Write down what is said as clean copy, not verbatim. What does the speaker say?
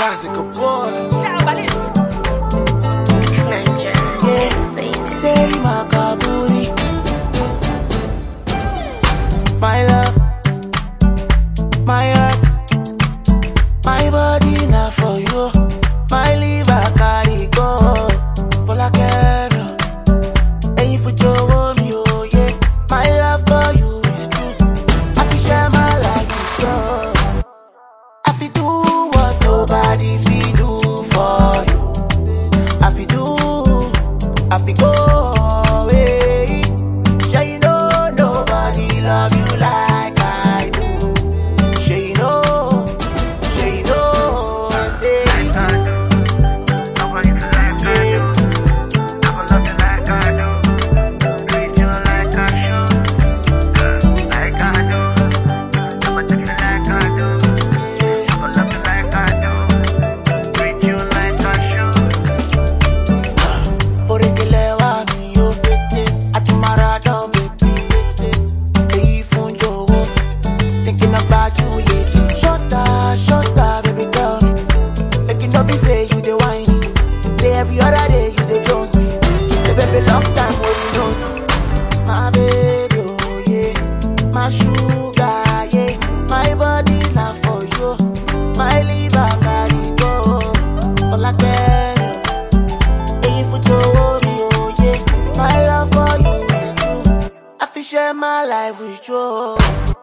Classic boy. Say Makaburi, my love, my heart, my body not for you. My liver carry go for like ever. And if you show me, oh yeah, my love for you is true. I feel share my life with you. I feel do what nobody feel do for you. I feel do, I feel go away. Sure you know nobody love you like I do. Sure you know, I say Nobody feel like I do. Never love you like I do. Treat you like I should. Like I do. Never do you like I do. Never love you like I do. Treat you like I should. Orekelewa mi yo, Atumara don baby. Eyi fun jowo, thinking about you lately. Shut up, baby girl. Making no be say you the whine. Say every other day you the jones me. Say baby long time when you know see. My baby, oh yeah, my sugar, yeah, my body not for you. My liver carry go for like that. If you show me, oh yeah, my love for you is true. I feel share my life with you.